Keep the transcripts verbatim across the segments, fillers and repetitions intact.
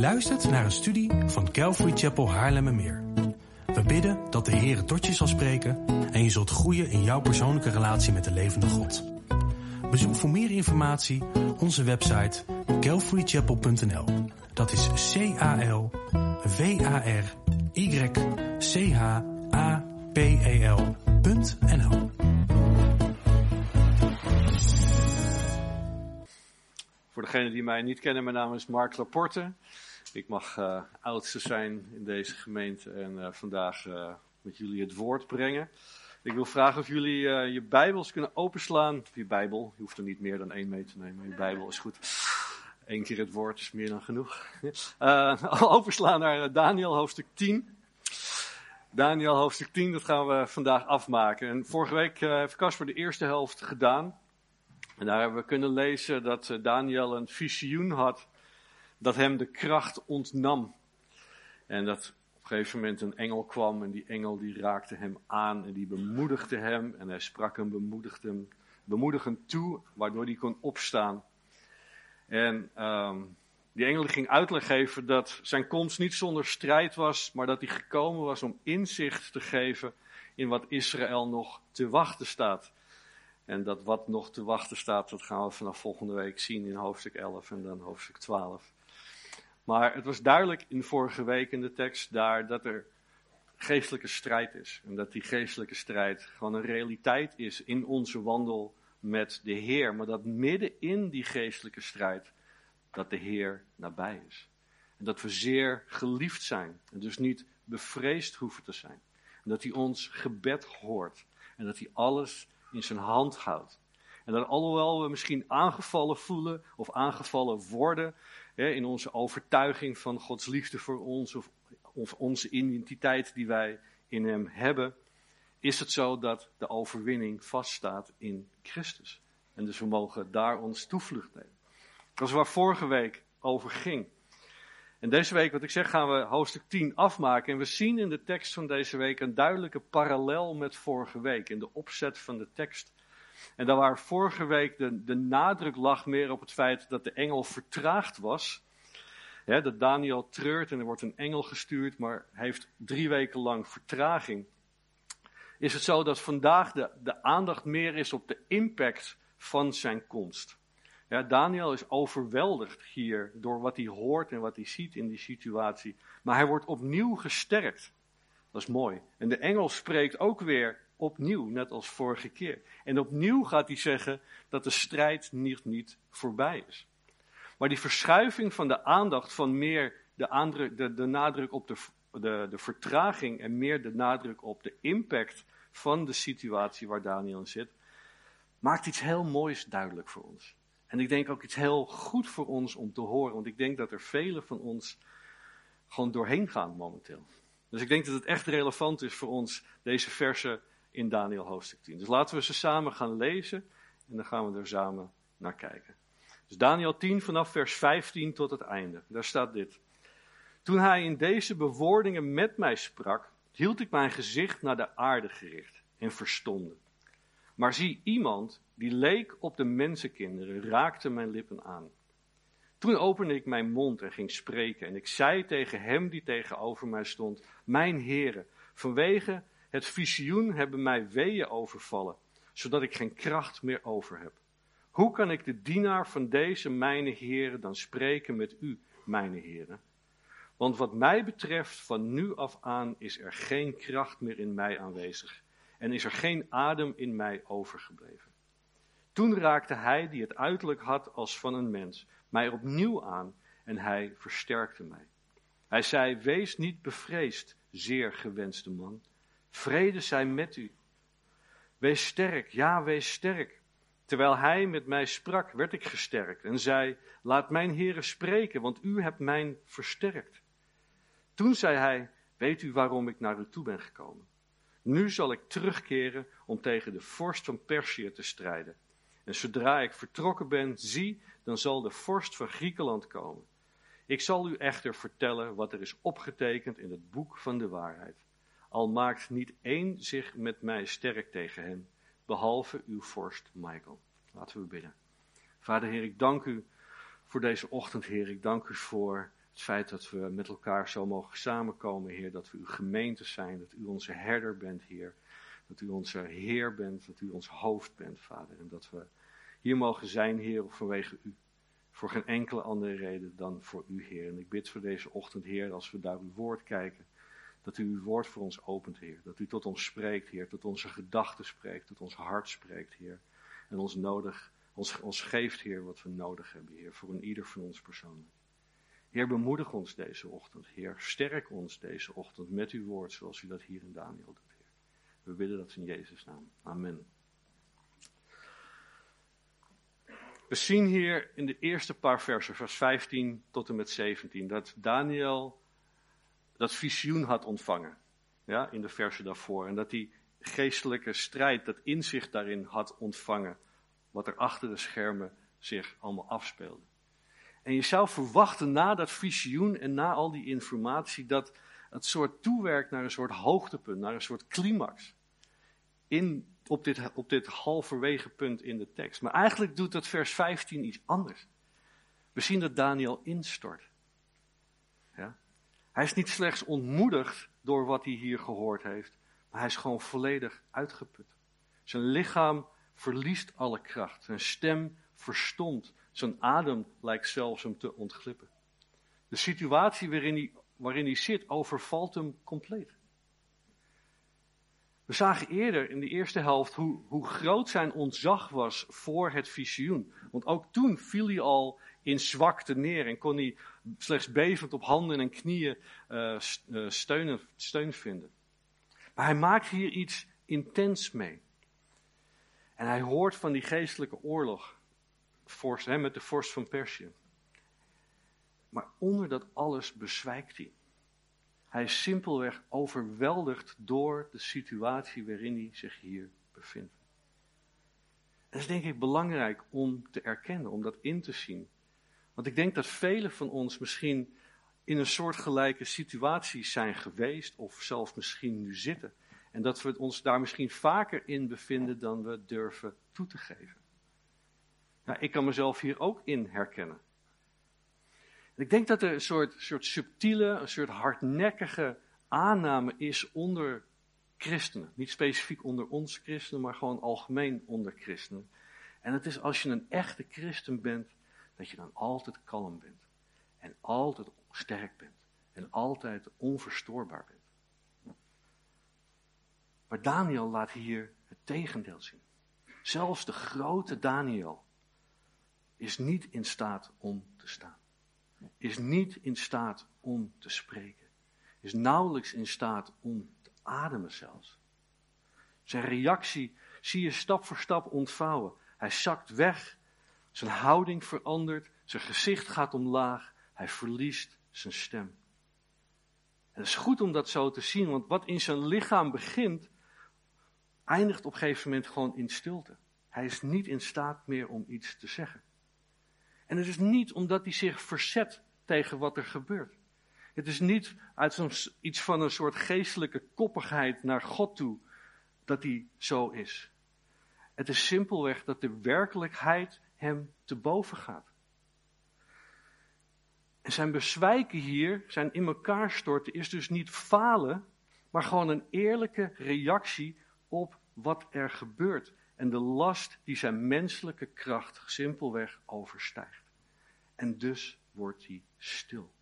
luistert naar een studie van Calvary Chapel Haarlemmermeer. We bidden dat de Heer tot je zal spreken en je zult groeien in jouw persoonlijke relatie met de levende God. Bezoek voor meer informatie onze website calvary chapel punt n l. Dat is C A L V A R Y C H A P E L punt n l. Voor degenen die mij niet kennen, mijn naam is Mark Laporte. Ik mag uh, oudste zijn in deze gemeente en uh, vandaag uh, met jullie het woord brengen. Ik wil vragen of jullie uh, je Bijbels kunnen openslaan. Je Bijbel, je hoeft er niet meer dan één mee te nemen. Je Bijbel is goed. Eén keer het woord is meer dan genoeg. Uh, openslaan naar Daniel hoofdstuk tien. Daniel hoofdstuk tien, dat gaan we vandaag afmaken. En vorige week uh, heeft Casper de eerste helft gedaan. En daar hebben we kunnen lezen dat uh, Daniel een visioen had dat hem de kracht ontnam. En dat op een gegeven moment een engel kwam en die engel die raakte hem aan en die bemoedigde hem. En hij sprak hem, bemoedigde hem, bemoedigend toe, waardoor hij kon opstaan. En um, die engel ging uitleg geven dat zijn komst niet zonder strijd was, maar dat hij gekomen was om inzicht te geven in wat Israël nog te wachten staat. En dat wat nog te wachten staat, dat gaan we vanaf volgende week zien in hoofdstuk elf en dan hoofdstuk twaalf. Maar het was duidelijk in vorige week in de tekst daar dat er geestelijke strijd is. En dat die geestelijke strijd gewoon een realiteit is in onze wandel met de Heer. Maar dat midden in die geestelijke strijd, dat de Heer nabij is. En dat we zeer geliefd zijn. En dus niet bevreesd hoeven te zijn. En dat hij ons gebed hoort. En dat hij alles in zijn hand houdt. En dat alhoewel we misschien aangevallen voelen of aangevallen worden hè, in onze overtuiging van Gods liefde voor ons of, of onze identiteit die wij in hem hebben, is het zo dat de overwinning vaststaat in Christus. En dus we mogen daar ons toevlucht nemen. Dat is waar vorige week over ging. En deze week, wat ik zeg, gaan we hoofdstuk tien afmaken. En we zien in de tekst van deze week een duidelijke parallel met vorige week. In de opzet van de tekst. En daar waar vorige week de, de nadruk lag meer op het feit dat de engel vertraagd was. Hè, dat Daniel treurt en er wordt een engel gestuurd, maar heeft drie weken lang vertraging. Is het zo dat vandaag de, de aandacht meer is op de impact van zijn komst. Ja, Daniel is overweldigd hier door wat hij hoort en wat hij ziet in die situatie. Maar hij wordt opnieuw gesterkt. Dat is mooi. En de engel spreekt ook weer opnieuw, net als vorige keer. En opnieuw gaat hij zeggen dat de strijd niet, niet voorbij is. Maar die verschuiving van de aandacht van meer de, aandruk, de, de nadruk op de, de, de vertraging en meer de nadruk op de impact van de situatie waar Daniel in zit, maakt iets heel moois duidelijk voor ons. En ik denk ook iets heel goed voor ons om te horen. Want ik denk dat er velen van ons gewoon doorheen gaan momenteel. Dus ik denk dat het echt relevant is voor ons, deze versen in Daniel hoofdstuk tien. Dus laten we ze samen gaan lezen. En dan gaan we er samen naar kijken. Dus Daniel tien vanaf vers vijftien tot het einde. Daar staat dit. Toen hij in deze bewoordingen met mij sprak, hield ik mijn gezicht naar de aarde gericht en verstomde. Maar zie, iemand die leek op de mensenkinderen raakte mijn lippen aan. Toen opende ik mijn mond en ging spreken en ik zei tegen hem die tegenover mij stond, mijn Heere, vanwege het visioen hebben mij weeën overvallen, zodat ik geen kracht meer over heb. Hoe kan ik de dienaar van deze mijn Heere dan spreken met u, mijn Heere? Want wat mij betreft, van nu af aan is er geen kracht meer in mij aanwezig en is er geen adem in mij overgebleven. Toen raakte hij, die het uiterlijk had als van een mens, mij opnieuw aan en hij versterkte mij. Hij zei, wees niet bevreesd, zeer gewenste man. Vrede zij met u. Wees sterk, ja, wees sterk. Terwijl hij met mij sprak, werd ik gesterkt en zei, laat mijn Heere spreken, want u hebt mij versterkt. Toen zei hij, weet u waarom ik naar u toe ben gekomen? Nu zal ik terugkeren om tegen de vorst van Perzië te strijden. En zodra ik vertrokken ben, zie, dan zal de vorst van Griekenland komen. Ik zal u echter vertellen wat er is opgetekend in het boek van de waarheid. Al maakt niet één zich met mij sterk tegen hem, behalve uw vorst Michael. Laten we bidden. Vader Heer, ik dank u voor deze ochtend, Heer. Ik dank u voor Het feit dat we met elkaar zo mogen samenkomen, Heer, dat we uw gemeente zijn, dat u onze herder bent, Heer. Dat u onze Heer bent, dat u ons hoofd bent, Vader. En dat we hier mogen zijn, Heer, vanwege u. Voor geen enkele andere reden dan voor u, Heer. En ik bid voor deze ochtend, Heer, als we naar uw woord kijken, dat u uw woord voor ons opent, Heer. Dat u tot ons spreekt, Heer, tot onze gedachten spreekt, tot ons hart spreekt, Heer. En ons nodig, ons, ons geeft, Heer, wat we nodig hebben, Heer, voor een ieder van ons persoonlijk. Heer, bemoedig ons deze ochtend, Heer. Sterk ons deze ochtend met uw woord, zoals u dat hier in Daniel doet, Heer. We bidden dat in Jezus' naam. Amen. We zien hier in de eerste paar versen, vers vijftien tot en met zeventien, dat Daniel dat visioen had ontvangen. Ja, in de versen daarvoor. En dat die geestelijke strijd, dat inzicht daarin had ontvangen. Wat er achter de schermen zich allemaal afspeelde. En je zou verwachten na dat visioen en na al die informatie, dat het soort toewerkt naar een soort hoogtepunt, naar een soort climax. In, op, dit, op dit halverwege punt in de tekst. Maar eigenlijk doet dat vers vijftien iets anders. We zien dat Daniel instort. Ja? Hij is niet slechts ontmoedigd door wat hij hier gehoord heeft, maar hij is gewoon volledig uitgeput. Zijn lichaam verliest alle kracht. Zijn stem verstomt. Zijn adem lijkt zelfs hem te ontglippen. De situatie waarin hij, waarin hij zit overvalt hem compleet. We zagen eerder in de eerste helft hoe, hoe groot zijn ontzag was voor het visioen. Want ook toen viel hij al in zwakte neer en kon hij slechts bevend op handen en knieën uh, steun, steun vinden. Maar hij maakt hier iets intens mee. En hij hoort van die geestelijke oorlog vorst, hè, met de vorst van Perzië. Maar onder dat alles bezwijkt hij. Hij is simpelweg overweldigd door de situatie waarin hij zich hier bevindt. En dat is denk ik belangrijk om te erkennen, om dat in te zien. Want ik denk dat velen van ons misschien in een soortgelijke situatie zijn geweest, of zelfs misschien nu zitten. En dat we ons daar misschien vaker in bevinden dan we durven toe te geven. Nou, ik kan mezelf hier ook in herkennen. Ik denk dat er een soort, soort subtiele, een soort hardnekkige aanname is onder christenen. Niet specifiek onder ons christenen, maar gewoon algemeen onder christenen. En het is als je een echte christen bent, dat je dan altijd kalm bent. En altijd sterk bent. En altijd onverstoorbaar bent. Maar Daniel laat hier het tegendeel zien. Zelfs de grote Daniel is niet in staat om te staan. Is niet in staat om te spreken. Is nauwelijks in staat om te ademen zelfs. Zijn reactie zie je stap voor stap ontvouwen. Hij zakt weg, zijn houding verandert, zijn gezicht gaat omlaag, hij verliest zijn stem. En het is goed om dat zo te zien, want wat in zijn lichaam begint, eindigt op een gegeven moment gewoon in stilte. Hij is niet in staat meer om iets te zeggen. En het is niet omdat hij zich verzet tegen wat er gebeurt. Het is niet uit zo'n, iets van een soort geestelijke koppigheid naar God toe dat hij zo is. Het is simpelweg dat de werkelijkheid hem te boven gaat. En zijn bezwijken hier, zijn in elkaar storten, is dus niet falen, maar gewoon een eerlijke reactie op wat er gebeurt. En de last die zijn menselijke kracht simpelweg overstijgt. En dus wordt hij stil.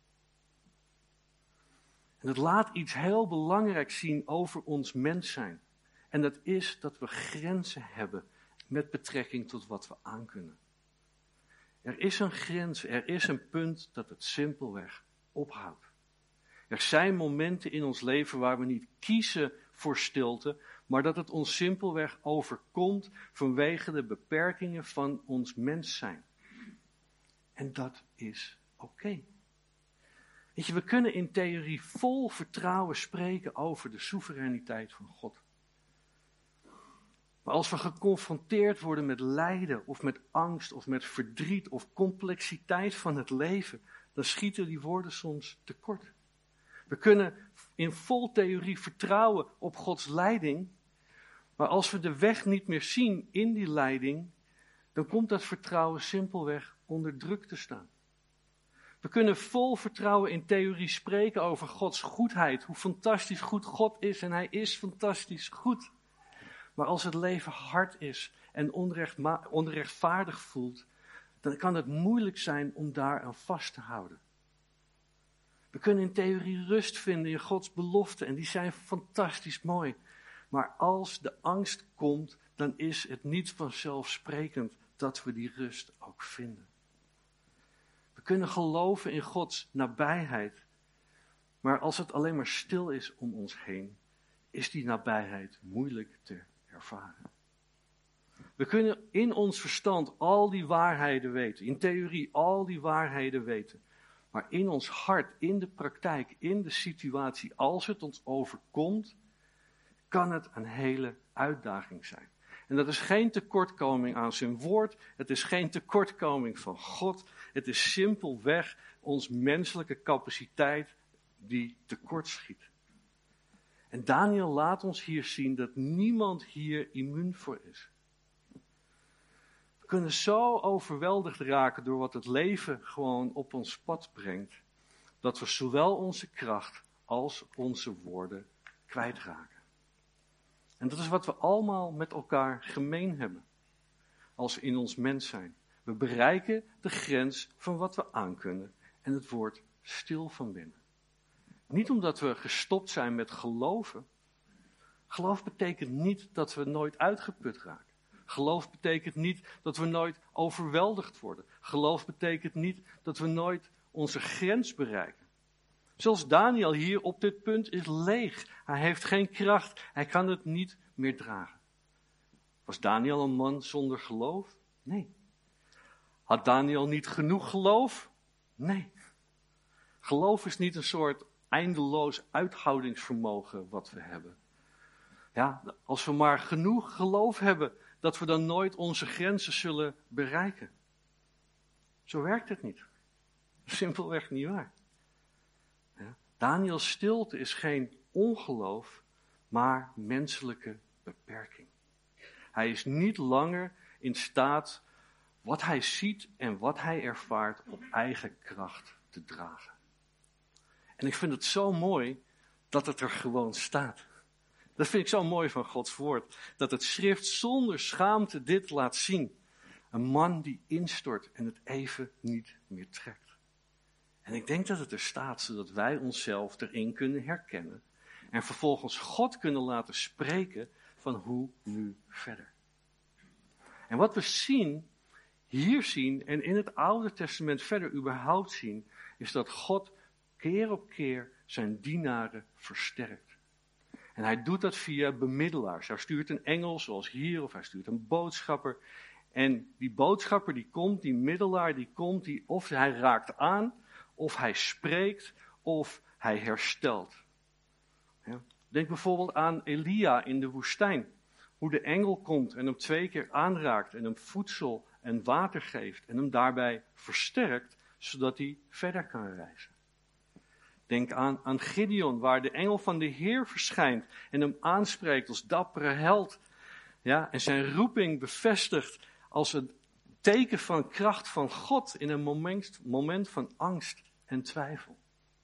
En het laat iets heel belangrijks zien over ons mens zijn. En dat is dat we grenzen hebben met betrekking tot wat we aankunnen. Er is een grens, er is een punt dat het simpelweg ophoudt. Er zijn momenten in ons leven waar we niet kiezen voor stilte, maar dat het ons simpelweg overkomt vanwege de beperkingen van ons mens zijn. En dat is oké. Okay. Weet je, we kunnen in theorie vol vertrouwen spreken over de soevereiniteit van God. Maar als we geconfronteerd worden met lijden of met angst of met verdriet of complexiteit van het leven, dan schieten die woorden soms tekort. We kunnen in vol theorie vertrouwen op Gods leiding, maar als we de weg niet meer zien in die leiding, dan komt dat vertrouwen simpelweg onder druk te staan. We kunnen vol vertrouwen in theorie spreken over Gods goedheid, hoe fantastisch goed God is en hij is fantastisch goed. Maar als het leven hard is en onrechtma- onrechtvaardig voelt, dan kan het moeilijk zijn om daaraan vast te houden. We kunnen in theorie rust vinden in Gods beloften en die zijn fantastisch mooi. Maar als de angst komt, dan is het niet vanzelfsprekend dat we die rust ook vinden. We kunnen geloven in Gods nabijheid, maar als het alleen maar stil is om ons heen, is die nabijheid moeilijk te ervaren. We kunnen in ons verstand al die waarheden weten, in theorie al die waarheden weten, maar in ons hart, in de praktijk, in de situatie, als het ons overkomt, kan het een hele uitdaging zijn. En dat is geen tekortkoming aan zijn woord, het is geen tekortkoming van God, het is simpelweg ons menselijke capaciteit die tekortschiet. En Daniel laat ons hier zien dat niemand hier immuun voor is. We kunnen zo overweldigd raken door wat het leven gewoon op ons pad brengt, dat we zowel onze kracht als onze woorden kwijtraken. En dat is wat we allemaal met elkaar gemeen hebben, als we in ons mens zijn. We bereiken de grens van wat we aankunnen en het wordt stil van binnen. Niet omdat we gestopt zijn met geloven. Geloof betekent niet dat we nooit uitgeput raken. Geloof betekent niet dat we nooit overweldigd worden. Geloof betekent niet dat we nooit onze grens bereiken. Zelfs Daniel hier op dit punt is leeg. Hij heeft geen kracht. Hij kan het niet meer dragen. Was Daniel een man zonder geloof? Nee. Had Daniel niet genoeg geloof? Nee. Geloof is niet een soort eindeloos uithoudingsvermogen wat we hebben. Ja, als we maar genoeg geloof hebben, dat we dan nooit onze grenzen zullen bereiken. Zo werkt het niet. Simpelweg niet waar. Ja. Daniels stilte is geen ongeloof, maar menselijke beperking. Hij is niet langer in staat wat hij ziet en wat hij ervaart op eigen kracht te dragen. En ik vind het zo mooi dat het er gewoon staat. Dat vind ik zo mooi van Gods woord. Dat het schrift zonder schaamte dit laat zien. Een man die instort en het even niet meer trekt. En ik denk dat het er staat zodat wij onszelf erin kunnen herkennen. En vervolgens God kunnen laten spreken van hoe nu verder. En wat we zien, hier zien en in het Oude Testament verder überhaupt zien, is dat God keer op keer zijn dienaren versterkt. En hij doet dat via bemiddelaars. Hij stuurt een engel zoals hier, of hij stuurt een boodschapper. En die boodschapper die komt, die middelaar die komt, die, of hij raakt aan, of hij spreekt, of hij herstelt. Ja. Denk bijvoorbeeld aan Elia in de woestijn. Hoe de engel komt en hem twee keer aanraakt en hem voedsel en water geeft en hem daarbij versterkt, zodat hij verder kan reizen. Denk aan, aan Gideon, waar de engel van de Heer verschijnt en hem aanspreekt als dappere held. Ja, en zijn roeping bevestigt als een teken van kracht van God in een moment, moment van angst en twijfel.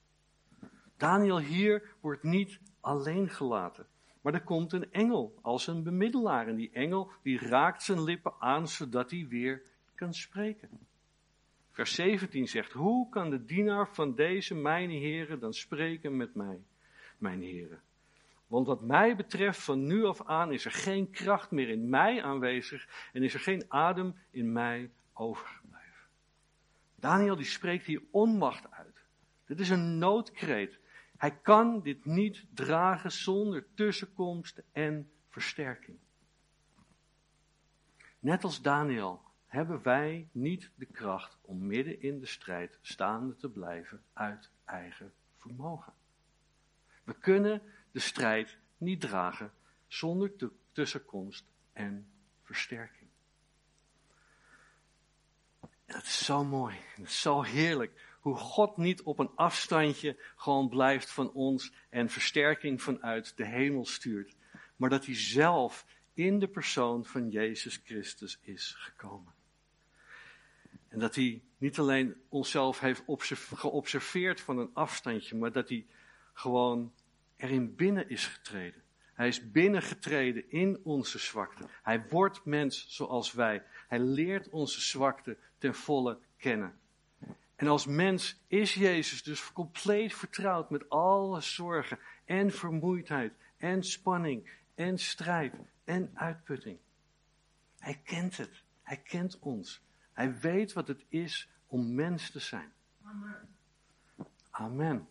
Daniel hier wordt niet alleen gelaten, maar er komt een engel als een bemiddelaar. En die engel die raakt zijn lippen aan zodat hij weer kan spreken. Vers zeventien zegt, hoe kan de dienaar van deze mijn heren dan spreken met mij, mijn heren? Want wat mij betreft, van nu af aan is er geen kracht meer in mij aanwezig en is er geen adem in mij overgebleven. Daniel die spreekt hier onmacht uit. Dit is een noodkreet. Hij kan dit niet dragen zonder tussenkomst en versterking. Net als Daniel hebben wij niet de kracht om midden in de strijd staande te blijven uit eigen vermogen. We kunnen de strijd niet dragen zonder tussenkomst en versterking. En het is zo mooi, het is zo heerlijk hoe God niet op een afstandje gewoon blijft van ons en versterking vanuit de hemel stuurt, maar dat hij zelf in de persoon van Jezus Christus is gekomen. En dat hij niet alleen onszelf heeft geobserveerd van een afstandje, maar dat hij gewoon erin binnen is getreden. Hij is binnengetreden in onze zwakte. Hij wordt mens zoals wij. Hij leert onze zwakte ten volle kennen. En als mens is Jezus dus compleet vertrouwd met alle zorgen en vermoeidheid en spanning en strijd en uitputting. Hij kent het. Hij kent ons. Hij weet wat het is om mens te zijn. Amen. Amen.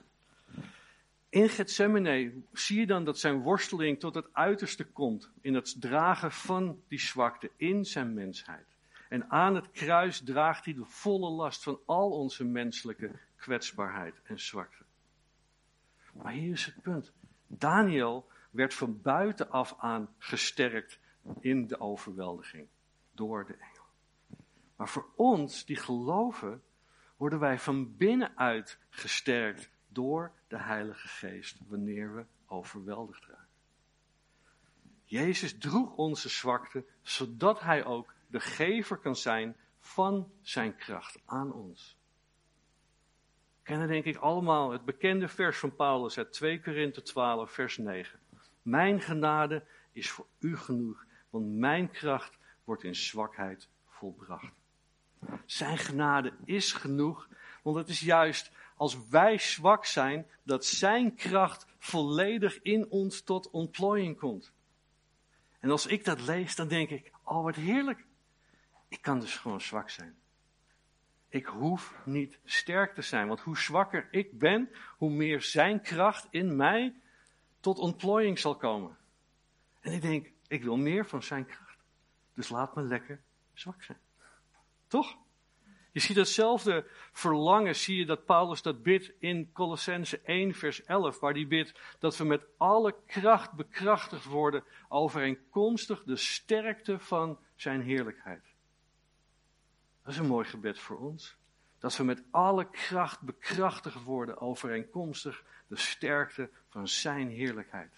In Getsemane zie je dan dat zijn worsteling tot het uiterste komt in het dragen van die zwakte in zijn mensheid. En aan het kruis draagt hij de volle last van al onze menselijke kwetsbaarheid en zwakte. Maar hier is het punt. Daniel werd van buitenaf aan gesterkt in de overweldiging door de engel. Maar voor ons die geloven, worden wij van binnenuit gesterkt door de Heilige Geest wanneer we overweldigd raken. Jezus droeg onze zwakte, zodat hij ook de gever kan zijn van zijn kracht aan ons. We kennen denk ik allemaal het bekende vers van Paulus uit twee Korinthe twaalf vers negen. Mijn genade is voor u genoeg, want mijn kracht wordt in zwakheid volbracht. Zijn genade is genoeg, want het is juist als wij zwak zijn, dat zijn kracht volledig in ons tot ontplooiing komt. En als ik dat lees, dan denk ik, oh wat heerlijk. Ik kan dus gewoon zwak zijn. Ik hoef niet sterk te zijn, want hoe zwakker ik ben, hoe meer zijn kracht in mij tot ontplooiing zal komen. En ik denk, ik wil meer van zijn kracht. Dus laat me lekker zwak zijn. Toch? Je ziet datzelfde verlangen, zie je dat Paulus dat bidt in Kolossenzen één vers elf, waar hij bidt dat we met alle kracht bekrachtigd worden overeenkomstig de sterkte van zijn heerlijkheid. Dat is een mooi gebed voor ons. Dat we met alle kracht bekrachtigd worden overeenkomstig de sterkte van zijn heerlijkheid.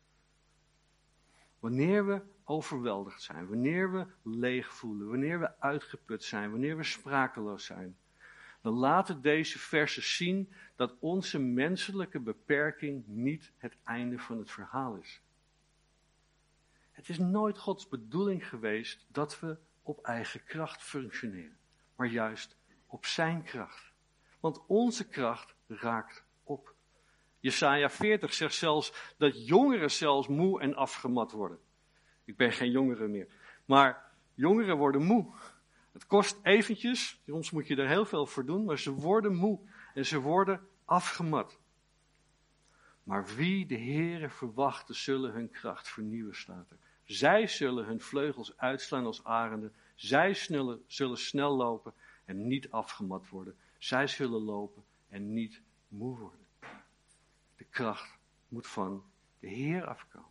Wanneer we overweldigd zijn, wanneer we leeg voelen, wanneer we uitgeput zijn, wanneer we sprakeloos zijn, dan laten deze versen zien dat onze menselijke beperking niet het einde van het verhaal is. Het is nooit Gods bedoeling geweest dat we op eigen kracht functioneren, maar juist op zijn kracht. Want onze kracht raakt op. Jesaja veertig zegt zelfs dat jongeren zelfs moe en afgemat worden. Ik ben geen jongere meer. Maar jongeren worden moe. Het kost eventjes, soms moet je er heel veel voor doen, maar ze worden moe en ze worden afgemat. Maar wie de Heere verwachten, zullen hun kracht vernieuwen, staat er. Zij zullen hun vleugels uitslaan als arenden. Zij snelle, zullen snel lopen en niet afgemat worden. Zij zullen lopen en niet moe worden. De kracht moet van de Heer afkomen.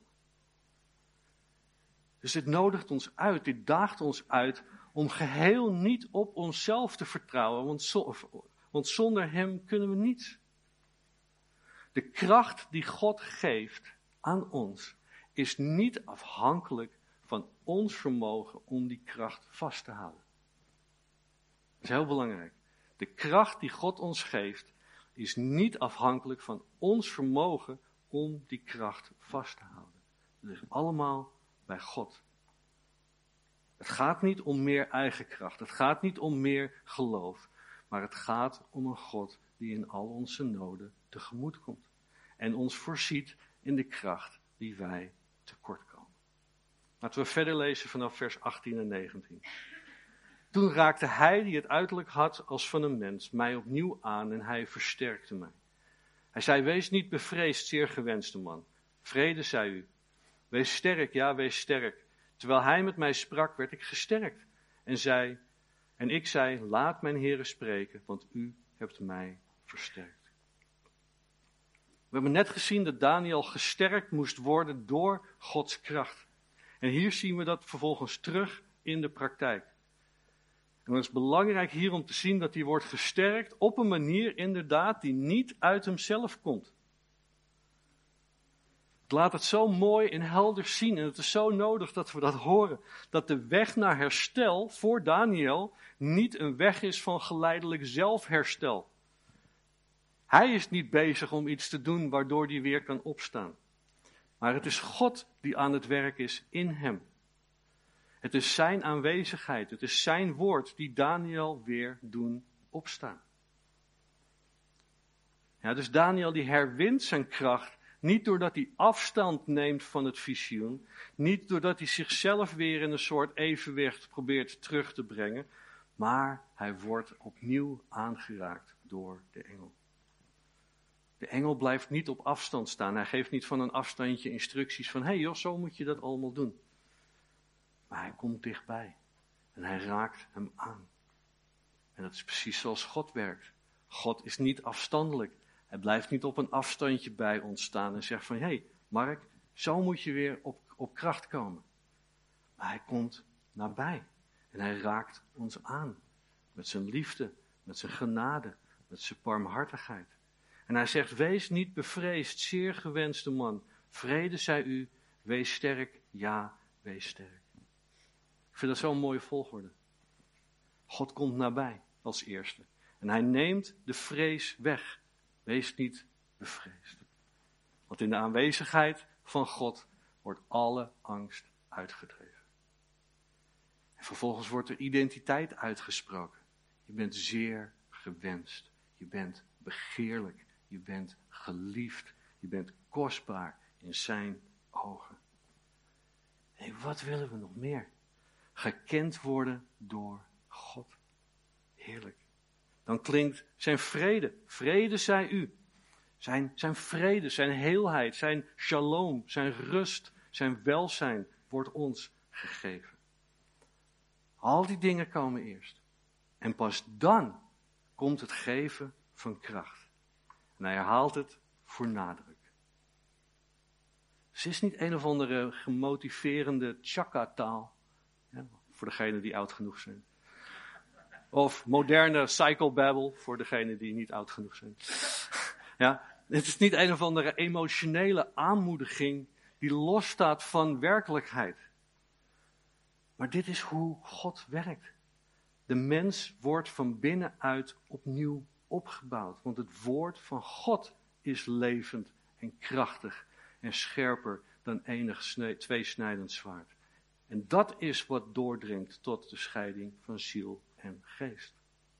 Dus dit nodigt ons uit, dit daagt ons uit om geheel niet op onszelf te vertrouwen, want, zo, want zonder Hem kunnen we niets. De kracht die God geeft aan ons is niet afhankelijk van ons vermogen om die kracht vast te houden. Dat is heel belangrijk. De kracht die God ons geeft is niet afhankelijk van ons vermogen om die kracht vast te houden. Het ligt allemaal bij God. Het gaat niet om meer eigen kracht. Het gaat niet om meer geloof. Maar het gaat om een God die in al onze noden tegemoet komt. En ons voorziet in de kracht die wij tekort komen. Laten we verder lezen vanaf vers achttien en negentien. Toen raakte hij die het uiterlijk had als van een mens mij opnieuw aan en hij versterkte mij. Hij zei, wees niet bevreesd, zeer gewenste man. Vrede, zei u. Wees sterk, ja, wees sterk. Terwijl hij met mij sprak, werd ik gesterkt. En, zei, en ik zei, laat mijn Heere spreken, want u hebt mij versterkt. We hebben net gezien dat Daniel gesterkt moest worden door Gods kracht. En hier zien we dat vervolgens terug in de praktijk. En het is belangrijk hier om te zien dat hij wordt gesterkt op een manier inderdaad die niet uit hemzelf komt. Het laat het zo mooi en helder zien. En het is zo nodig dat we dat horen. Dat de weg naar herstel voor Daniel niet een weg is van geleidelijk zelfherstel. Hij is niet bezig om iets te doen waardoor hij weer kan opstaan. Maar het is God die aan het werk is in hem. Het is zijn aanwezigheid, het is zijn woord die Daniel weer doen opstaan. Ja, dus Daniel die herwint zijn kracht, niet doordat hij afstand neemt van het visioen, niet doordat hij zichzelf weer in een soort evenwicht probeert terug te brengen, maar hij wordt opnieuw aangeraakt door de engel. De engel blijft niet op afstand staan, hij geeft niet van een afstandje instructies van, hé hey joh, zo moet je dat allemaal doen. Maar hij komt dichtbij en hij raakt hem aan. En dat is precies zoals God werkt. God is niet afstandelijk. Hij blijft niet op een afstandje bij ons staan en zegt van, hé hey, Mark, zo moet je weer op, op kracht komen. Maar hij komt nabij en hij raakt ons aan. Met zijn liefde, met zijn genade, met zijn barmhartigheid. En hij zegt, wees niet bevreesd, zeer gewenste man. Vrede zij u, wees sterk, ja, wees sterk. Ik vind dat zo'n mooie volgorde. God komt nabij als eerste. En hij neemt de vrees weg. Wees niet bevreesd. Want in de aanwezigheid van God wordt alle angst uitgedreven. En vervolgens wordt er identiteit uitgesproken. Je bent zeer gewenst. Je bent begeerlijk. Je bent geliefd. Je bent kostbaar in zijn ogen. En wat willen we nog meer? Gekend worden door God. Heerlijk. Dan klinkt zijn vrede. Vrede zij u. Zijn, zijn vrede, zijn heelheid, zijn shalom, zijn rust, zijn welzijn wordt ons gegeven. Al die dingen komen eerst. En pas dan komt het geven van kracht. En hij herhaalt het voor nadruk. Het is niet een of andere gemotiverende chakka-taal. Ja, voor degenen die oud genoeg zijn. Of moderne psychobabble voor degenen die niet oud genoeg zijn. Ja, het is niet een of andere emotionele aanmoediging die losstaat van werkelijkheid. Maar dit is hoe God werkt. De mens wordt van binnenuit opnieuw opgebouwd. Want het woord van God is levend en krachtig en scherper dan enig sne- tweesnijdend zwaard. En dat is wat doordringt tot de scheiding van ziel en geest.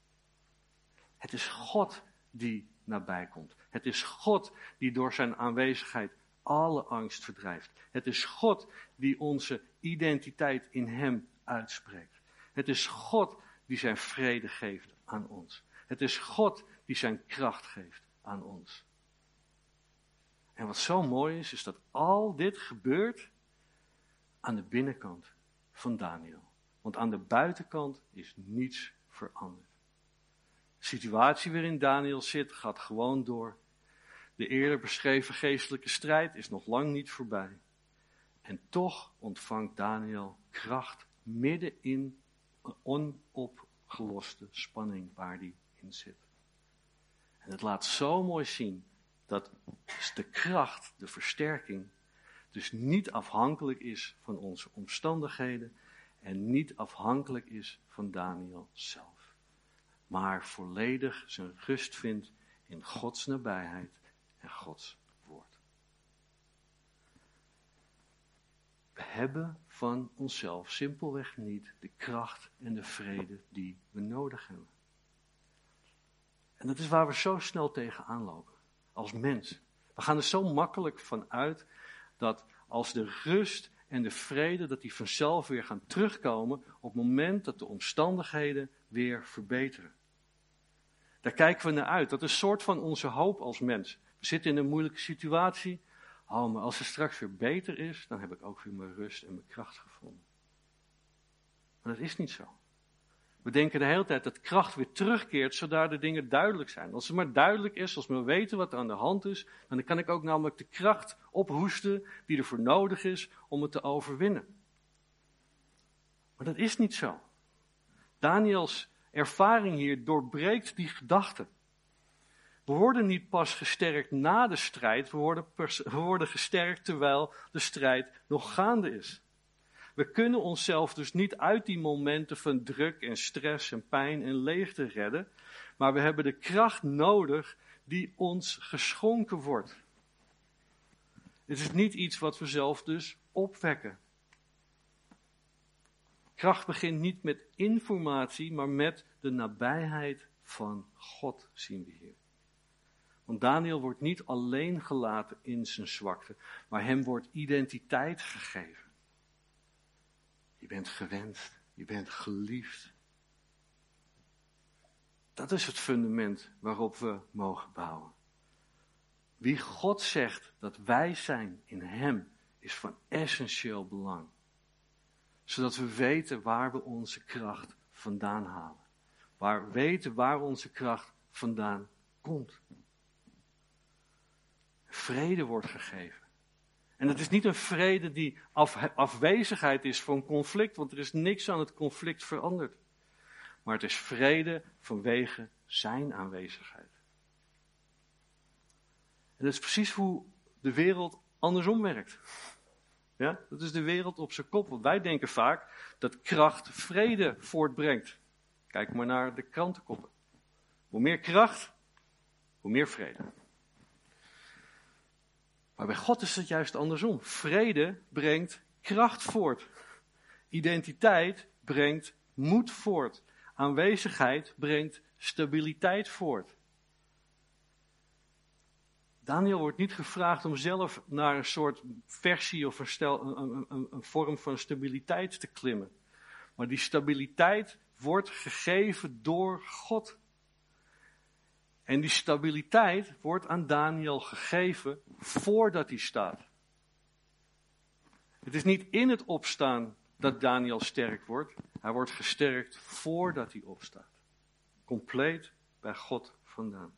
Het is God die nabij komt. Het is God die door zijn aanwezigheid alle angst verdrijft. Het is God die onze identiteit in hem uitspreekt. Het is God die zijn vrede geeft aan ons. Het is God die zijn kracht geeft aan ons. En wat zo mooi is, is dat al dit gebeurt aan de binnenkant van Daniel. Want aan de buitenkant is niets veranderd. De situatie waarin Daniel zit gaat gewoon door. De eerder beschreven geestelijke strijd is nog lang niet voorbij. En toch ontvangt Daniel kracht midden in een onopgeloste spanning waar hij in zit. En het laat zo mooi zien dat de kracht, de versterking, dus niet afhankelijk is van onze omstandigheden en niet afhankelijk is van Daniel zelf. Maar volledig zijn rust vindt in Gods nabijheid en Gods woord. We hebben van onszelf simpelweg niet de kracht en de vrede die we nodig hebben. En dat is waar we zo snel tegenaan lopen, als mens. We gaan er zo makkelijk van uit dat als de rust en de vrede, dat die vanzelf weer gaan terugkomen op het moment dat de omstandigheden weer verbeteren. Daar kijken we naar uit. Dat is een soort van onze hoop als mens. We zitten in een moeilijke situatie. Oh, maar als het straks weer beter is, dan heb ik ook weer mijn rust en mijn kracht gevonden. Maar dat is niet zo. We denken de hele tijd dat kracht weer terugkeert, zodat de dingen duidelijk zijn. Als het maar duidelijk is, als we weten wat er aan de hand is, dan kan ik ook namelijk de kracht ophoesten die ervoor nodig is om het te overwinnen. Maar dat is niet zo. Daniels ervaring hier doorbreekt die gedachte. We worden niet pas gesterkt na de strijd, we worden, pers- we worden gesterkt terwijl de strijd nog gaande is. We kunnen onszelf dus niet uit die momenten van druk en stress en pijn en leegte redden, maar we hebben de kracht nodig die ons geschonken wordt. Het is niet iets wat we zelf dus opwekken. Kracht begint niet met informatie, maar met de nabijheid van God, zien we hier. Want Daniel wordt niet alleen gelaten in zijn zwakte, maar hem wordt identiteit gegeven. Je bent gewenst, je bent geliefd. Dat is het fundament waarop we mogen bouwen. Wie God zegt dat wij zijn in hem, is van essentieel belang. Zodat we weten waar we onze kracht vandaan halen. Waar we weten waar onze kracht vandaan komt. Vrede wordt gegeven. En het is niet een vrede die af, afwezigheid is van conflict, want er is niks aan het conflict veranderd. Maar het is vrede vanwege zijn aanwezigheid. En dat is precies hoe de wereld andersom werkt. Ja, dat is de wereld op zijn kop. Want wij denken vaak dat kracht vrede voortbrengt. Kijk maar naar de krantenkoppen. Hoe meer kracht, hoe meer vrede. Maar bij God is het juist andersom. Vrede brengt kracht voort. Identiteit brengt moed voort. Aanwezigheid brengt stabiliteit voort. Daniel wordt niet gevraagd om zelf naar een soort versie of een, stel, een, een, een vorm van stabiliteit te klimmen. Maar die stabiliteit wordt gegeven door God. En die stabiliteit wordt aan Daniel gegeven voordat hij staat. Het is niet in het opstaan dat Daniel sterk wordt. Hij wordt gesterkt voordat hij opstaat. Compleet bij God vandaan.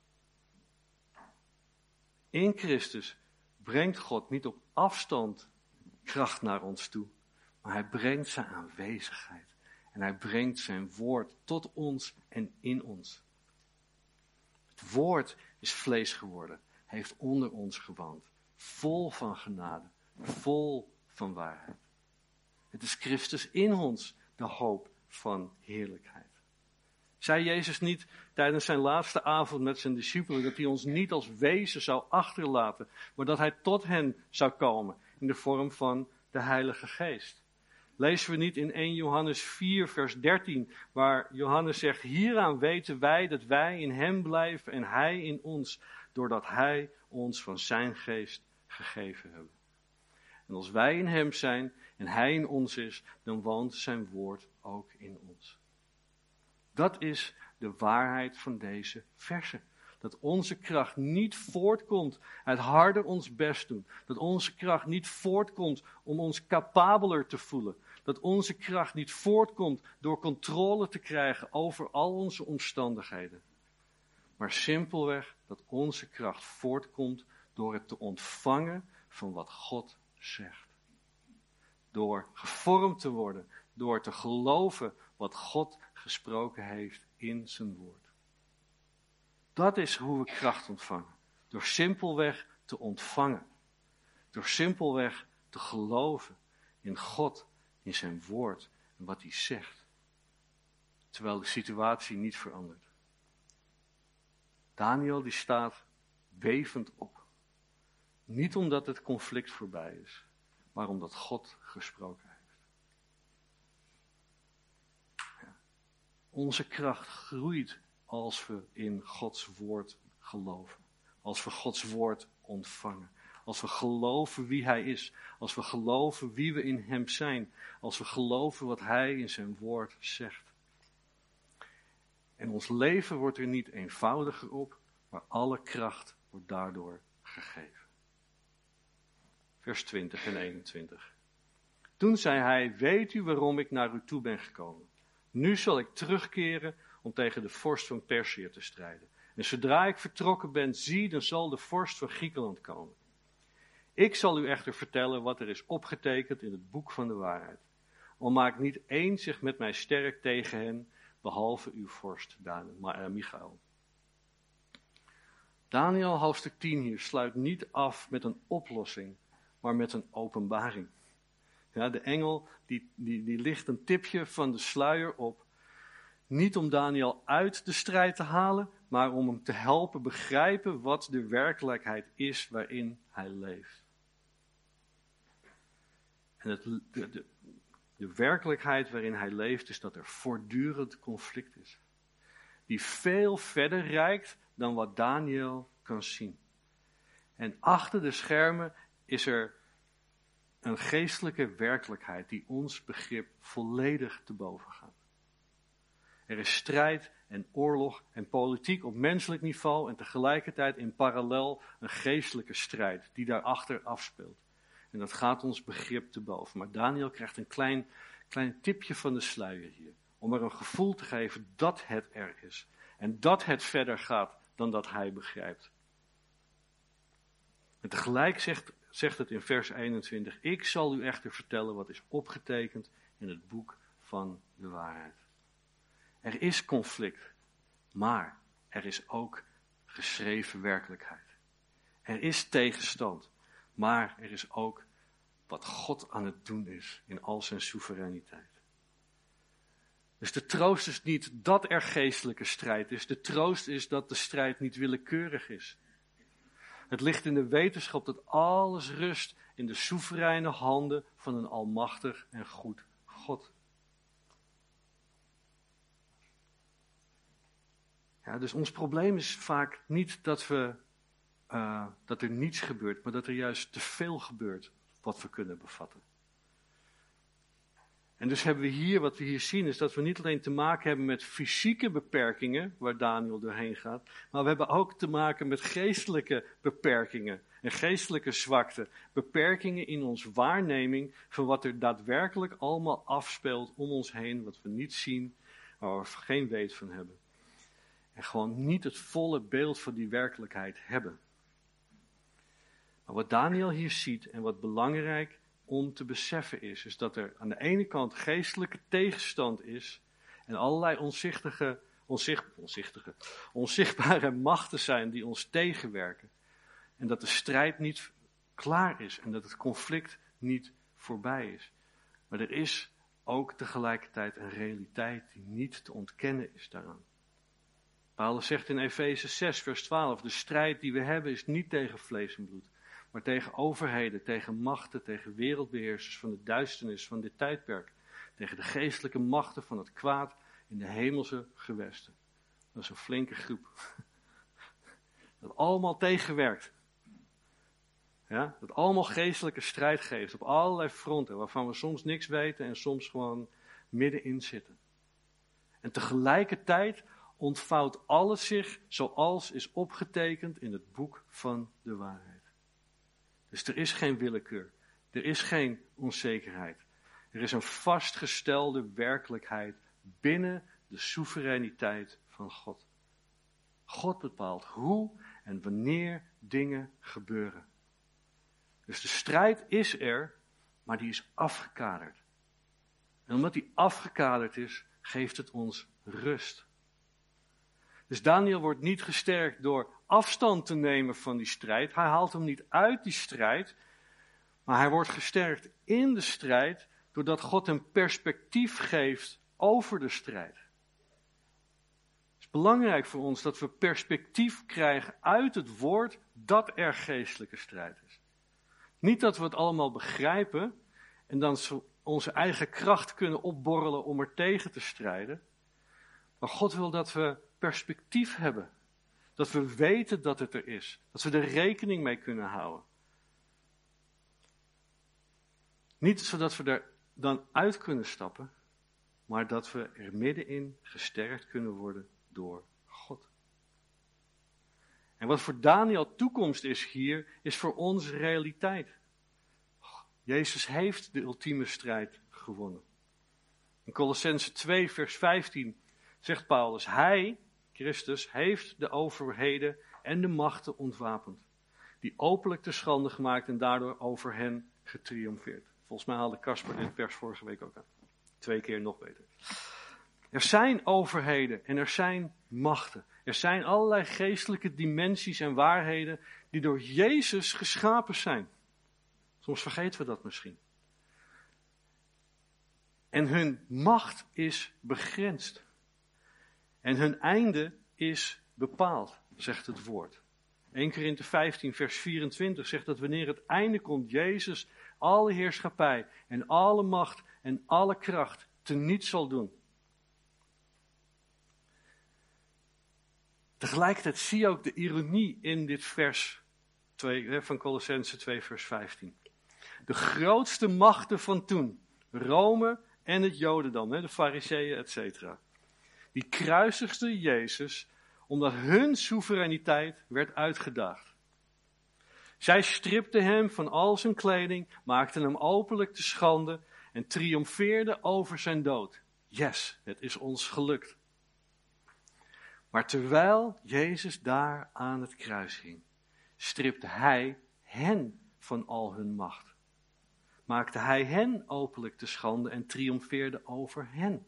In Christus brengt God niet op afstand kracht naar ons toe, maar hij brengt zijn aanwezigheid. En hij brengt zijn woord tot ons en in ons. Het woord is vlees geworden, heeft onder ons gewoond, vol van genade, vol van waarheid. Het is Christus in ons, de hoop van heerlijkheid. Zei Jezus niet tijdens zijn laatste avond met zijn discipelen dat hij ons niet als wezen zou achterlaten, maar dat hij tot hen zou komen in de vorm van de Heilige Geest? Lezen we niet in eerste Johannes vier vers dertien, waar Johannes zegt, hieraan weten wij dat wij in hem blijven en hij in ons, doordat hij ons van zijn geest gegeven hebben. En als wij in hem zijn en hij in ons is, dan woont zijn woord ook in ons. Dat is de waarheid van deze versen. Dat onze kracht niet voortkomt uit harder ons best doen. Dat onze kracht niet voortkomt om ons capabeler te voelen. Dat onze kracht niet voortkomt door controle te krijgen over al onze omstandigheden. Maar simpelweg dat onze kracht voortkomt door het te ontvangen van wat God zegt. Door gevormd te worden, door te geloven wat God gesproken heeft in zijn woord. Dat is hoe we kracht ontvangen. Door simpelweg te ontvangen. Door simpelweg te geloven in God, in zijn woord en wat hij zegt. Terwijl de situatie niet verandert. Daniel die staat bevend op. Niet omdat het conflict voorbij is, maar omdat God gesproken heeft. Ja. Onze kracht groeit als we in Gods woord geloven. Als we Gods woord ontvangen. Als we geloven wie hij is. Als we geloven wie we in hem zijn. Als we geloven wat hij in zijn woord zegt. En ons leven wordt er niet eenvoudiger op, maar alle kracht wordt daardoor gegeven. Vers twintig en eenentwintig. Toen zei hij, weet u waarom ik naar u toe ben gekomen? Nu zal ik terugkeren om tegen de vorst van Perzië te strijden. En zodra ik vertrokken ben, zie, dan zal de vorst van Griekenland komen. Ik zal u echter vertellen wat er is opgetekend in het boek van de waarheid. Al maakt niet één zich met mij sterk tegen hen, behalve uw vorst, Michael. Daniel hoofdstuk tien hier sluit niet af met een oplossing, maar met een openbaring. Ja, de engel die, die, die licht een tipje van de sluier op. Niet om Daniel uit de strijd te halen, maar om hem te helpen begrijpen wat de werkelijkheid is waarin hij leeft. En het, de, de, de werkelijkheid waarin hij leeft is dat er voortdurend conflict is. Die veel verder reikt dan wat Daniel kan zien. En achter de schermen is er een geestelijke werkelijkheid die ons begrip volledig te boven gaat. Er is strijd en oorlog en politiek op menselijk niveau en tegelijkertijd in parallel een geestelijke strijd die daarachter afspeelt. En dat gaat ons begrip te boven. Maar Daniel krijgt een klein, klein tipje van de sluier hier. Om er een gevoel te geven dat het er is. En dat het verder gaat dan dat hij begrijpt. En tegelijk zegt, zegt het in vers eenentwintig. Ik zal u echter vertellen wat is opgetekend in het boek van de waarheid. Er is conflict, maar er is ook geschreven werkelijkheid. Er is tegenstand, maar er is ook wat God aan het doen is in al zijn soevereiniteit. Dus de troost is niet dat er geestelijke strijd is. De troost is dat de strijd niet willekeurig is. Het ligt in de wetenschap dat alles rust in de soevereine handen van een almachtig en goed God. Ja, dus ons probleem is vaak niet dat, we, uh, dat er niets gebeurt, maar dat er juist te veel gebeurt wat we kunnen bevatten. En dus hebben we hier, wat we hier zien, is dat we niet alleen te maken hebben met fysieke beperkingen, waar Daniel doorheen gaat, maar we hebben ook te maken met geestelijke beperkingen en geestelijke zwakte. Beperkingen in onze waarneming van wat er daadwerkelijk allemaal afspeelt om ons heen, wat we niet zien, waar we geen weet van hebben. En gewoon niet het volle beeld van die werkelijkheid hebben. Maar wat Daniel hier ziet en wat belangrijk om te beseffen is, is dat er aan de ene kant geestelijke tegenstand is en allerlei onzichtige, onzicht, onzichtige, onzichtbare machten zijn die ons tegenwerken. En dat de strijd niet klaar is en dat het conflict niet voorbij is. Maar er is ook tegelijkertijd een realiteit die niet te ontkennen is daaraan. Paulus zegt in Efeze zes vers twaalf, de strijd die we hebben is niet tegen vlees en bloed, maar tegen overheden, tegen machten, tegen wereldbeheersers van de duisternis van dit tijdperk, tegen de geestelijke machten van het kwaad in de hemelse gewesten. Dat is een flinke groep. Dat allemaal tegenwerkt. Ja, dat allemaal geestelijke strijd geeft op allerlei fronten, waarvan we soms niks weten en soms gewoon middenin zitten. En tegelijkertijd ontvouwt alles zich zoals is opgetekend in het boek van de waarheid. Dus er is geen willekeur, er is geen onzekerheid. Er is een vastgestelde werkelijkheid binnen de soevereiniteit van God. God bepaalt hoe en wanneer dingen gebeuren. Dus de strijd is er, maar die is afgekaderd. En omdat die afgekaderd is, geeft het ons rust. Dus Daniel wordt niet gesterkt door afstand te nemen van die strijd. Hij haalt hem niet uit die strijd, maar hij wordt gesterkt in de strijd doordat God hem perspectief geeft over de strijd. Het is belangrijk voor ons dat we perspectief krijgen uit het woord dat er geestelijke strijd is. Niet dat we het allemaal begrijpen en dan onze eigen kracht kunnen opborrelen om er tegen te strijden. Maar God wil dat we perspectief hebben. Dat we weten dat het er is. Dat we er rekening mee kunnen houden. Niet zodat we er dan uit kunnen stappen, maar dat we er middenin gesterkt kunnen worden door God. En wat voor Daniel toekomst is hier, is voor ons realiteit. Jezus heeft de ultieme strijd gewonnen. In Kolossenzen twee vers vijftien zegt Paulus, hij, Christus, heeft de overheden en de machten ontwapend, die openlijk te schande gemaakt en daardoor over hen getriomfeerd. Volgens mij haalde Kasper dit vers vorige week ook aan. Twee keer nog beter. Er zijn overheden en er zijn machten. Er zijn allerlei geestelijke dimensies en waarheden die door Jezus geschapen zijn. Soms vergeten we dat misschien. En hun macht is begrensd. En hun einde is bepaald, zegt het woord. Eerste Korinthe vijftien vers vierentwintig zegt dat wanneer het einde komt, Jezus alle heerschappij en alle macht en alle kracht teniet zal doen. Tegelijkertijd zie je ook de ironie in dit vers twee, van Kolossenzen twee vers vijftien. De grootste machten van toen, Rome en het Jodendom, de Farizeeën, et cetera. Die kruisigden Jezus omdat hun soevereiniteit werd uitgedaagd. Zij stripten hem van al zijn kleding, maakten hem openlijk te schande en triomfeerden over zijn dood. Yes, het is ons gelukt. Maar terwijl Jezus daar aan het kruis hing, stripte hij hen van al hun macht. Maakte hij hen openlijk te schande en triomfeerde over hen.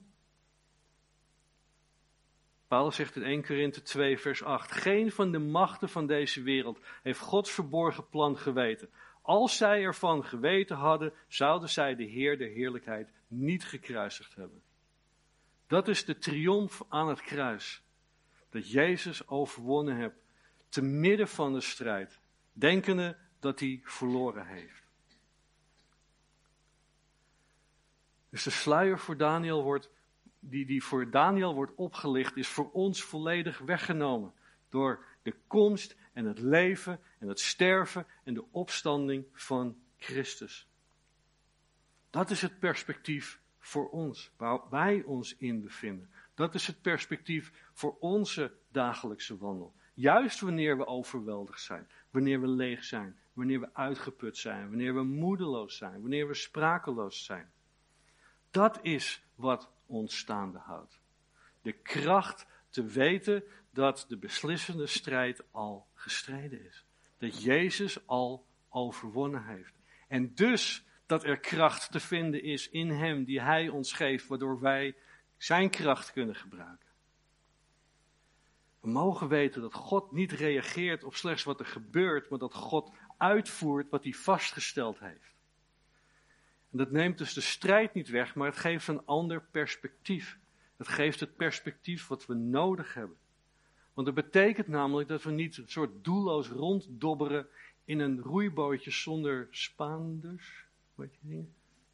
Paulus zegt in Eerste Korinthe twee vers acht, geen van de machten van deze wereld heeft Gods verborgen plan geweten. Als zij ervan geweten hadden, zouden zij de Heer der heerlijkheid niet gekruisigd hebben. Dat is de triomf aan het kruis. Dat Jezus overwonnen heeft, te midden van de strijd, denkende dat hij verloren heeft. Dus de sluier voor Daniel wordt, die, die voor Daniel wordt opgelicht, is voor ons volledig weggenomen. Door de komst en het leven en het sterven en de opstanding van Christus. Dat is het perspectief voor ons, waar wij ons in bevinden. Dat is het perspectief voor onze dagelijkse wandel. Juist wanneer we overweldigd zijn, wanneer we leeg zijn, wanneer we uitgeput zijn, wanneer we moedeloos zijn, wanneer we sprakeloos zijn. Dat is wat ons staande houdt. De kracht te weten dat de beslissende strijd al gestreden is. Dat Jezus al overwonnen heeft. En dus dat er kracht te vinden is in hem die hij ons geeft, waardoor wij zijn kracht kunnen gebruiken. We mogen weten dat God niet reageert op slechts wat er gebeurt, maar dat God uitvoert wat hij vastgesteld heeft. En dat neemt dus de strijd niet weg, maar het geeft een ander perspectief. Het geeft het perspectief wat we nodig hebben. Want dat betekent namelijk dat we niet een soort doelloos ronddobberen in een roeibootje zonder spaanders. Weet je niet?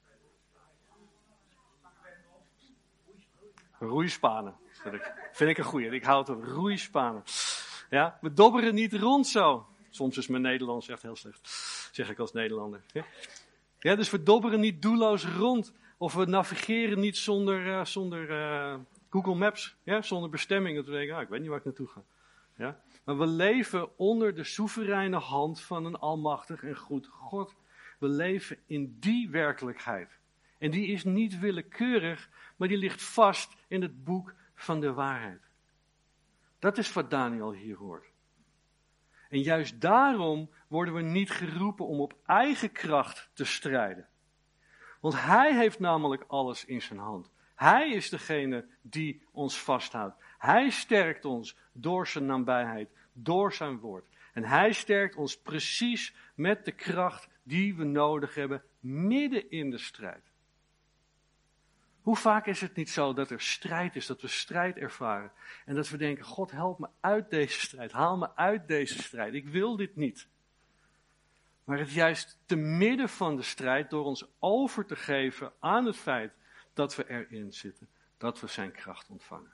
Roeispanen. Vind ik, vind ik een goeie. Ik houd van roeispanen. Ja, we dobberen niet rond zo. Soms is mijn Nederlands echt heel slecht. Zeg ik als Nederlander. Ja, ja, dus we dobberen niet doelloos rond. Of we navigeren niet zonder, uh, zonder uh, Google Maps. Ja, zonder bestemming. Dat we denken, ah, ik weet niet waar ik naartoe ga. Ja? Maar we leven onder de soevereine hand van een almachtig en goed God. We leven in die werkelijkheid. En die is niet willekeurig, maar die ligt vast in het boek van de waarheid. Dat is wat Daniel hier hoort. En juist daarom worden we niet geroepen om op eigen kracht te strijden. Want hij heeft namelijk alles in zijn hand. Hij is degene die ons vasthoudt. Hij sterkt ons door zijn nabijheid, door zijn woord. En hij sterkt ons precies met de kracht die we nodig hebben midden in de strijd. Hoe vaak is het niet zo dat er strijd is, dat we strijd ervaren. En dat we denken, God help me uit deze strijd, haal me uit deze strijd. Ik wil dit niet. Maar het juist te midden van de strijd, door ons over te geven aan het feit dat we erin zitten, dat we zijn kracht ontvangen.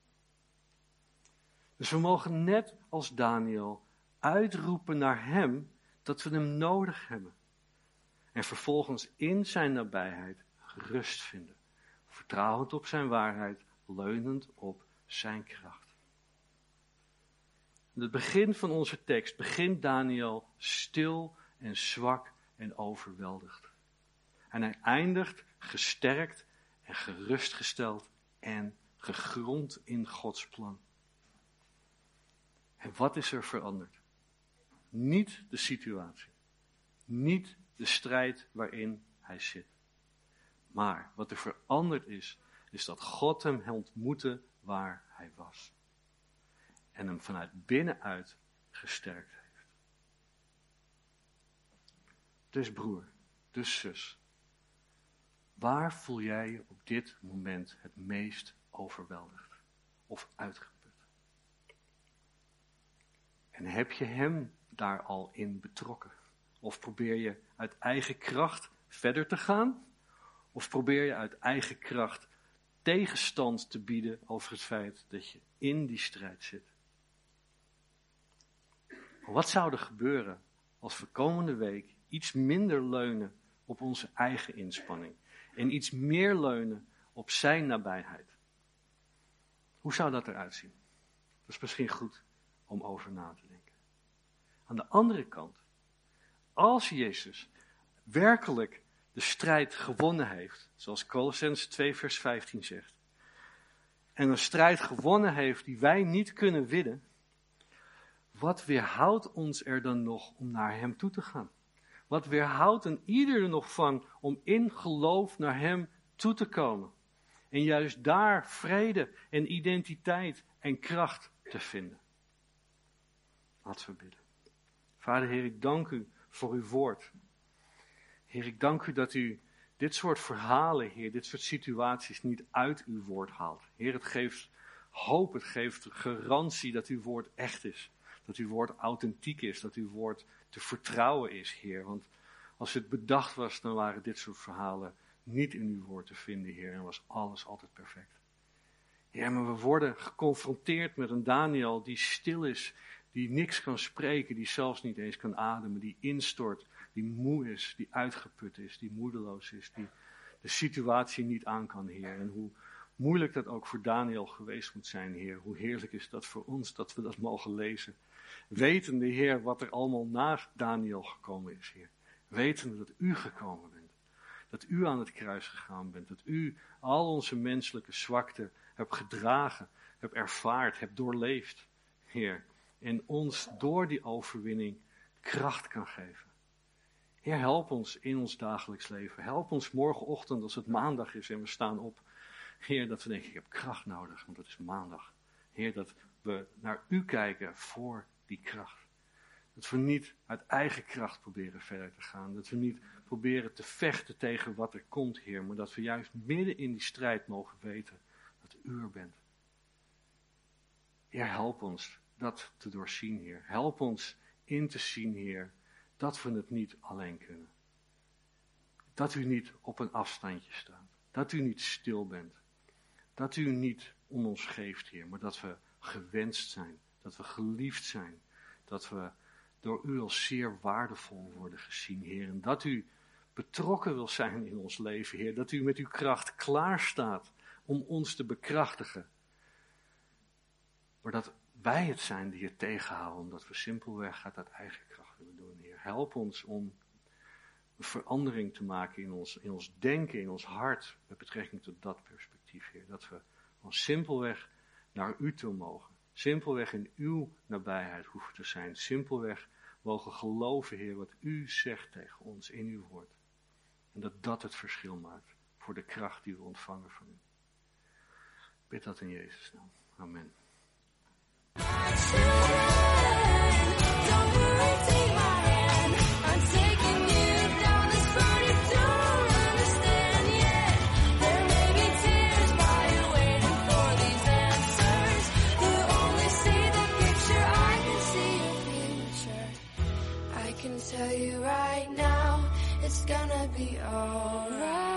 Dus we mogen net als Daniel uitroepen naar hem dat we hem nodig hebben. En vervolgens in zijn nabijheid rust vinden. Vertrouwend op zijn waarheid, leunend op zijn kracht. In het begin van onze tekst begint Daniel stil en zwak en overweldigd. En hij eindigt gesterkt en gerustgesteld en gegrond in Gods plan. En wat is er veranderd? Niet de situatie. Niet de strijd waarin hij zit. Maar wat er veranderd is, is dat God hem ontmoette waar hij was. En hem vanuit binnenuit gesterkt heeft. Dus broer, dus zus, waar voel jij je op dit moment het meest overweldigd of uitgeput? En heb je hem daar al in betrokken? Of probeer je uit eigen kracht verder te gaan? Of probeer je uit eigen kracht tegenstand te bieden over het feit dat je in die strijd zit? Wat zou er gebeuren als we komende week iets minder leunen op onze eigen inspanning en iets meer leunen op zijn nabijheid? Hoe zou dat eruit zien? Dat is misschien goed om over na te denken. Aan de andere kant, als Jezus werkelijk de strijd gewonnen heeft, zoals Kolossenzen twee vers vijftien zegt, en een strijd gewonnen heeft die wij niet kunnen winnen, wat weerhoudt ons er dan nog om naar hem toe te gaan? Wat weerhoudt een ieder er nog van om in geloof naar hem toe te komen? En juist daar vrede en identiteit en kracht te vinden. Laten we bidden. Vader Heer, ik dank u voor uw woord. Heer, ik dank u dat u dit soort verhalen, Heer, dit soort situaties niet uit uw woord haalt. Heer, het geeft hoop, het geeft garantie dat uw woord echt is. Dat uw woord authentiek is, dat uw woord te vertrouwen is, Heer. Want als het bedacht was, dan waren dit soort verhalen niet in uw woord te vinden, Heer. En was alles altijd perfect. Heer, maar we worden geconfronteerd met een Daniel die stil is, die niks kan spreken, die zelfs niet eens kan ademen, die instort, die moe is, die uitgeput is, die moedeloos is, die de situatie niet aan kan, Heer. En hoe moeilijk dat ook voor Daniel geweest moet zijn, Heer. Hoe heerlijk is dat voor ons, dat we dat mogen lezen. Wetende, Heer, wat er allemaal na Daniel gekomen is, Heer. Wetende dat u gekomen bent. Dat u aan het kruis gegaan bent. Dat u al onze menselijke zwakte hebt gedragen, hebt ervaard, hebt doorleefd, Heer. En ons door die overwinning kracht kan geven. Heer, help ons in ons dagelijks leven. Help ons morgenochtend als het maandag is en we staan op. Heer, dat we denken, ik heb kracht nodig, want het is maandag. Heer, dat we naar u kijken voor die kracht. Dat we niet uit eigen kracht proberen verder te gaan. Dat we niet proberen te vechten tegen wat er komt, Heer. Maar dat we juist midden in die strijd mogen weten dat u er bent. Heer, help ons dat te doorzien, Heer. Help ons in te zien, Heer, dat we het niet alleen kunnen. Dat u niet op een afstandje staat. Dat u niet stil bent. Dat u niet om ons geeft, Heer, maar dat we gewenst zijn. Dat we geliefd zijn. Dat we door u als zeer waardevol worden gezien, Heer. En dat u betrokken wil zijn in ons leven, Heer. Dat u met uw kracht klaar staat om ons te bekrachtigen. Maar dat wij het zijn die het tegenhouden, omdat we simpelweg het uit eigen kracht willen doen, Heer. Help ons om een verandering te maken in ons, in ons denken, in ons hart, met betrekking tot dat perspectief, Heer. Dat we gewoon simpelweg naar u toe mogen. Simpelweg in uw nabijheid hoeven te zijn. Simpelweg mogen geloven, Heer, wat u zegt tegen ons in uw woord. En dat dat het verschil maakt voor de kracht die we ontvangen van u. Ik bid dat in Jezus' naam. Amen. Tell you right now, it's gonna be alright.